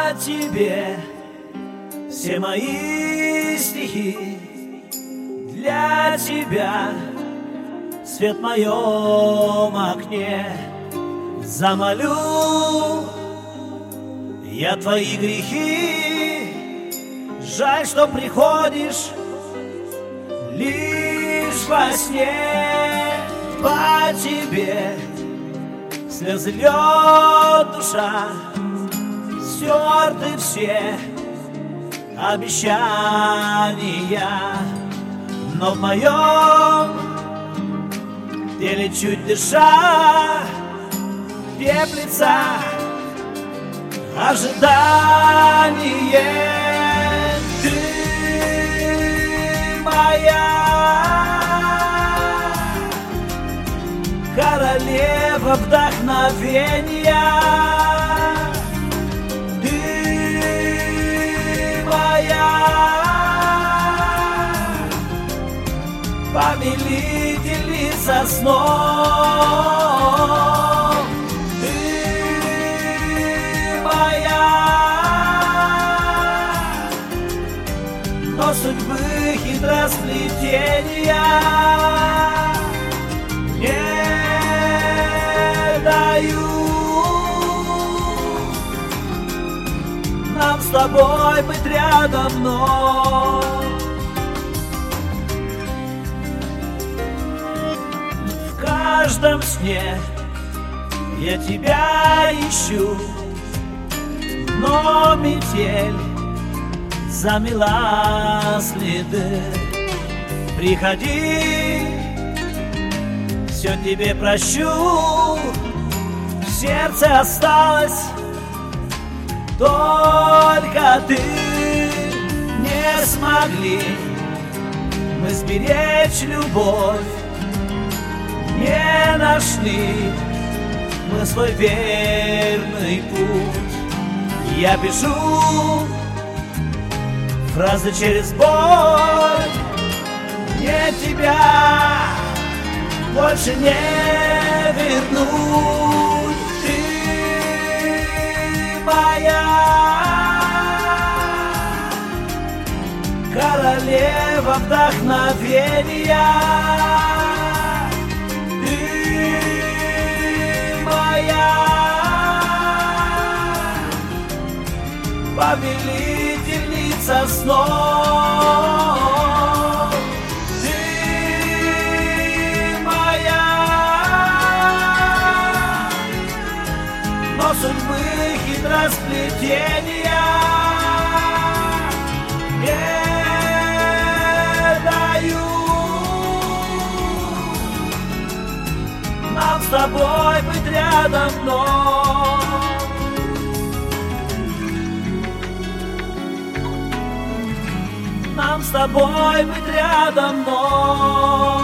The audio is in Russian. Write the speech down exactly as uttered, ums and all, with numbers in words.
по тебе все мои стихи. Для тебя свет в моем окне. Замолю я твои грехи. Жаль, что приходишь лишь во сне. По тебе слезы льет душа, стерты все обещания. Но в моем теле чуть дыша теплится ожидание. Ты моя королева вдохновения. Ты моя повелительница снов. Ты моя, но судьбы хитросплетения не дают нам с тобой быть рядом вновь. В каждом сне я тебя ищу, но метель замела следы. Приходи, все тебе прощу. В сердце осталось только ты. Не смогли мы сберечь любовь, не нашли мы свой верный путь. Я пишу фразы через боль. Мне тебя больше не вернуть. Ты моя королева вдохновения. Ты моя повелительница снов. Ты моя, но судьбы хитросплетения не дают нам с тобой быть рядом вновь. Нам с тобой быть рядом вновь.